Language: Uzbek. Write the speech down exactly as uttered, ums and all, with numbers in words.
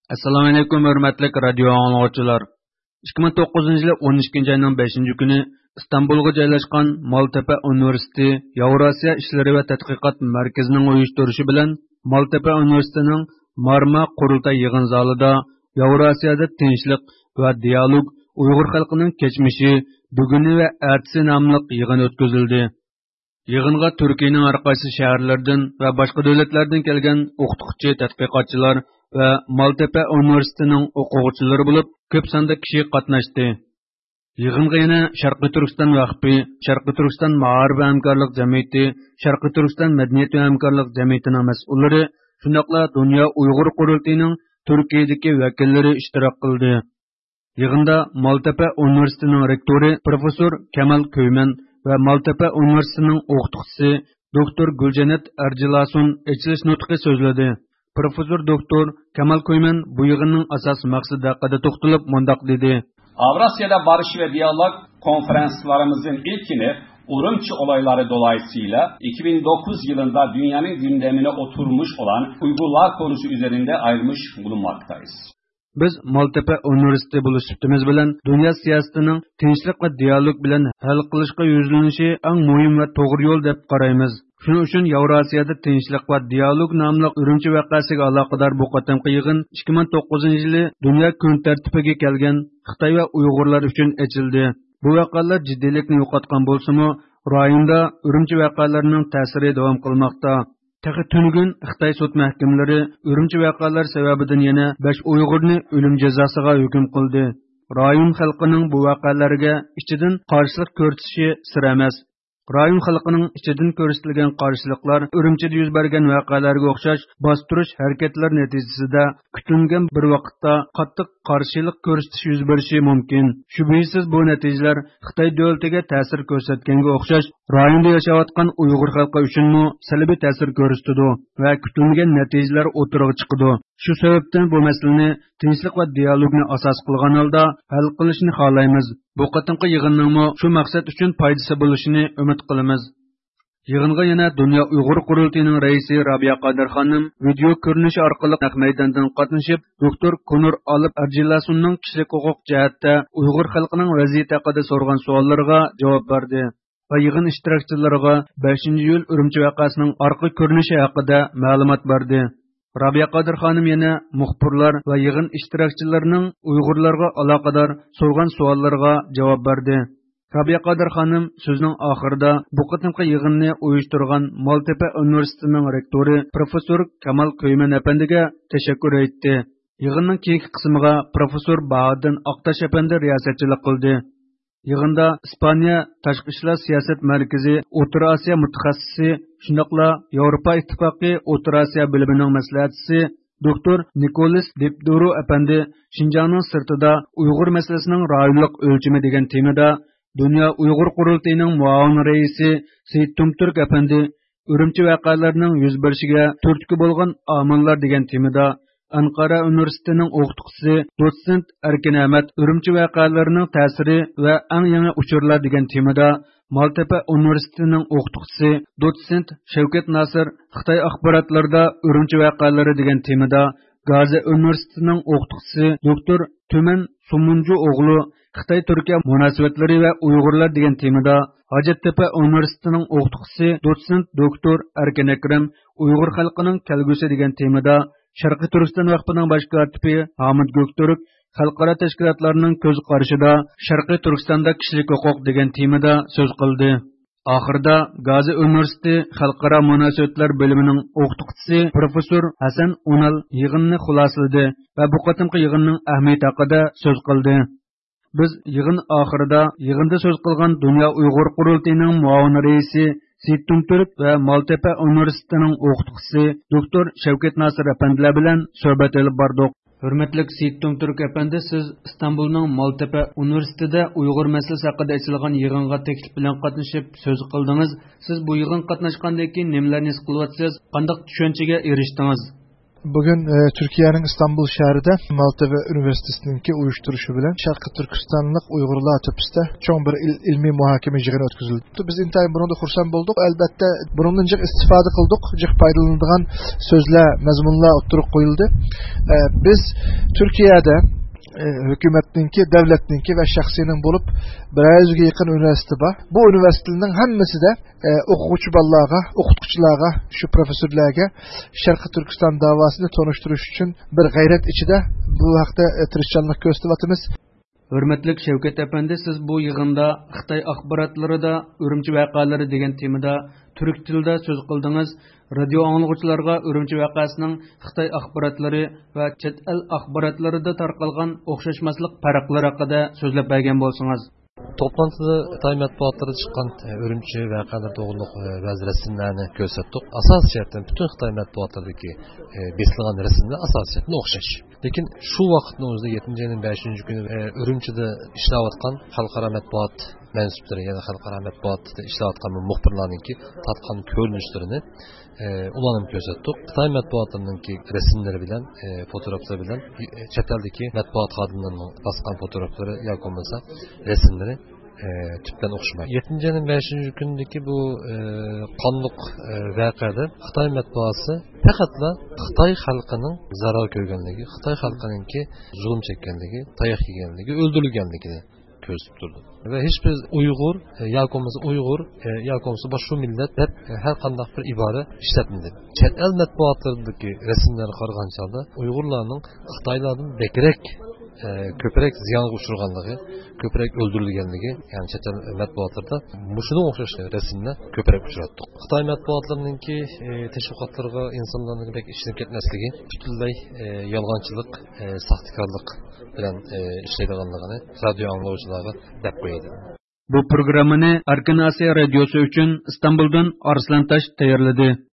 Assalomu alaykum hurmatli radio anglovchilar. ikki ming to'qqizinchi yil o'n ikkinchi oyning beshinchi kuni Istanbulga joylashgan Maltepe Universiteti Yevrosiyo ishlari va tadqiqot markazining uyushtirishi bilan Maltepe Universitetining Marma qurultay yig'in zalida Yevrosiyoda tinchlik va dialog Uyg'ur xalqining kechmishi, buguni va ertasi nomli yig'in o'tkazildi. Yig'inga Turkiyaning har qaysi shaharlardan va boshqa davlatlardan kelgan o'qituvchi, tadqiqotchilar va Maltepe Universitetining o'quvchilari bo'lib, ko'p sonda kishi qatnashdi. Yig'inga yana Sharqiy Turkiston vaqfi, Sharqiy Turkiston ma'arif va hamkorlik jamiyati, Sharqiy Turkiston madaniyat va hamkorlik jamiyatining mas'ullari, shundaqla Dunyo Uyg'ur qurultayining Turkiyadagi vakillari ishtirok qildi. Yig'inda Maltepe Universitetining rektori professor Kamal Köymen va Maltepe Universitetining o'qituvchisi doktor Guljanat Arjilasun echilish nutqi so'zladi. Professor doktor Kamal Köymen bu yig'inning asosiy maqsadi haqida to'xtalib mundoq dedi. Avrasya'da barış ve diyalog konferanslarımızın ilkini Urumçi olayları dolayısıyla iki bin dokuz yılında dünyanın gündemine oturmuş olan Uygurlar konusu üzerinde ayırmış bulunmaktayız. Biz Maltepe Üniversitesi buluşup,imiz bilan dünya siyosatining tinchlik va dialog bilan hal qilishga yuzlanishi eng muhim va to'g'ri yo'l deb qaraymiz. Shuning uchun Yevrosiyada tinchlik va dialog nomli Urumchi voqeasiga aloqador bu qatamqi yig'in ikki ming to'qqizinchi yili dunyo kun tartibiga kelgan Xitoy va Uyg'urlar uchun ochildi. Bu voqealar jiddiylikni yo'qotgan bo'lsa-mu, rayonda Urumchi voqealarining ta'siri davom qilmoqda. Tahi tunugun Xitoy sud mahkamalari Urumchi voqealar sababidan yana besh Uyg'urni o'lim jazosiga hukm qildi. Rayon xalqining bu voqealarga ichidan qarshilik ko'rsatishi sir emas. Rayon xalqining ichidan ko'rsatilgan qarshiliklar Urumchida yuz bergan voqealarga o'xshash bostirish harakatlar natijasida kutilgan bir vaqtda qattiq qarshilik ko'rsatish yuz berishi mumkin. Shubhasiz bu natijalar Xitoy davlatiga ta'sir ko'rsatganga o'xshash rayonda yashayotgan Uyg'ur xalqi uchunmi salbiy ta'sir ko'rsatadi va kutilgan natijalar o'tirg'i chiqadi. Shu sababdan bu masalani tinchlik va dialogni asos qilgan holda hal qilishni xohlaymiz. Bu qatimqi yig'inning shu maqsad uchun foydasi bo'lishini umid qilamiz. Yig'inga yana Dunyo Uyg'ur qurultayining raisi Rabiya Qodir xonim video ko'rinishi orqali naq maydondan qatnashib, doktor Konur Olib Arjilasunning kishilik huquq jihatda Uyg'ur xalqining vaziyati haqida so'rgan savollariga javob berdi va yig'in ishtirokchilariga beshinchi iyul Urumchi voqeasining orqa ko'rinishi haqida ma'lumot berdi. Rabiya Qodir xonim yana muxbirlar va yig'in ishtirokchilarining Uyg'urlarga aloqador so'rgan savollariga javob berdi. Rabiya Qodir xonim so'zining oxirida bu qatimqi yig'inni uyushtirgan Maltepe Universitetining rektori professor Kamal Köymen apandiga tashakkur etdi. Yig'inning keyingi qismiga professor Bahoddin Oqtash apandi riyosatchilik qildi. Yig'inda Ispaniya Tashqi ishlar siyosat markazi O'rta Osiyo mutaxassisi, shundaqla Yevropa ittifoqi O'rta Osiyo bo'limining maslahatchisi doktor Nikolas Depduru apandi Xinjiangning sirtida Uyg'ur masalasining rayonlik o'lchami degan temada Dunyo Uyg'ur qurultayining muavin raisi Seyit Tumturk apandi Urumchi voqealarining yuz berishiga turtki bo'lgan omillar degan temada Ankara Universitetining o'qituvchisi dotsent Erkin Ahmad Urumchi voqealarining ta'siri va eng yangi uchurlar degan temada Maltepe Universitetining o'qituvchisi dotsent Shavkat Nasir Xitoy axborotlarida Urumchi voqealari degan temada Gazi Universitetining o'qituvchisi doktor Tuman Sumunju o'g'li Xitoy Turkiya munosabatlari va Uyg'urlar degan temada Hojattepa Universitetining o'qituvchisi dotsent doktor Erkin Akram Uyg'ur xalqining kelgusi degan temada Sharqiy Turkiston vaqfining bosh kotibi Hamid Gökturk xalqaro tashkilotlarning ko'z qarashida Sharqiy Turkistonda kishilik huquq degan temada so'z qildi. Oxirida Gazi Universiteti xalqaro munosabatlar bo'limining o'qituvchisi professor Hasan Unal yig'inni xulosaladi va bu qatimqi yig'inning ahamiyati haqida so'z qildi. Biz yig'in oxirida yig'inda so'z qilgan Dunyo Uyg'ur qurultayining muavin raisi Seyit Tumturk va Maltepe Universitetining o'qituvchisi doktor Shavkat Nasir apandilar bilan suhbat olib bordik. Hurmatli Seyit Tumturk apandi, siz Istanbulning Maltepe Universitetida Uyg'ur masalasi haqida ochilgan yig'inga taklif bilan qatnashib so'z qildingiz. Siz bu yig'in qatnashgandan keyin nimalarni his qilyapsiz? Qanday tushunchaga erishdingiz? Bugün e, Türkiye'nin İstanbul şehrinde Maltepe Üniversitesi'ninki uyuşturuşu bilen Şarkı Türkistanlık Uygurlar tepside çoğun bir il, ilmi muhakeme jigini ötküzüldü. Biz intayın bunu da kursan bulduk. Elbette bunun cık istifade kıldık. Cık paydalanılan sözler, mezmunlar oturup koyuldu. E, biz Türkiye'de E, hükümetninki, devletninki ve şahsinin bulup bir yüzge yakın üniversite var. Bu üniversitenin hemmesi de e, okuyucu ballarga, okutkuçularga, şu profesörlerge Şarkı Türkistan davasını tanıştırış için bir gayret içinde bu hakta e, tirişçanlık gösteriyatımız. Hürmetlik Şevket Efendi, siz bu yığında Xitay axbaratları da Ürümçi vaqaları degan temada Türk tilida söz qıldınız. Radio anlıqçılarga Ürümçi vaqasının Xitay axbaratlari va chet el axbaratlarida tarqalgan o'xshashmaslik farqlari haqida so'zlab bergan bo'lsangiz. Toplantıda Xitay matbuatlarida chiqqan Ürümçi vaqalar to'g'riliq ba'zi rasmlarni ko'rsatdik. Asosiyatdan bütün Xitay matbuatlaridagi besilgan rasmlar asosiyatdan o'xshash. Lekin shu vaqtning o'zida yettinchi ayning beshinchi kuni Ürümchida ishlayotgan xalqaro matbuot mensuplari, ya'ni xalqaro matbuotda ishlayotgan muxbirlarningki tatqan ko'rinishlarini ulanib ko'rsatdik. Xitoy matbuotininki rasmlari bilan, fotoğraflari bilan chet eldagi matbuot xodimlarining bosgan foto'raflari yoki bo'lmasa rasmlari tüpten o'xshamaydi. yettinchi ayning beshinchi kunidagi bu qonliq voqeada Xitoy matbuoti faqatla Xitoy xalqining zarar ko'rganligi, Xitoy xalqininki zulm chekkanligi, tayoq yeganligi, o'ldirilganligini ko'rsatib turdi. Ve hiçbir Uygur, yoki bo'lmasa Uygur, yoki bo'lmasa boshqa millat deb har qanday bir ibora ishlatmadi. Chet el matbuotlaridagi rasmlarga qaragan chog'da Uyg'urlarning Xitoylardan bekrak ko'proq ziyonga uchraganligi, ko'proq o'ldirilganligi, ya'ni chet el matbuotlarida mushunga o'xshash rasmlar ko'proq uchratdi. Xitoy matbuotlarininki tashviqotlarga insonlarning bek ishlanib ketmasligi, butunlay yolg'onchilik, saxtakorlik bilan ishlaydiganligini radio anglovchilarga deb qo'ydi. Bu programmani Arkan Asiya radiosi uchun Istanbuldan Arslantash tayyorladi.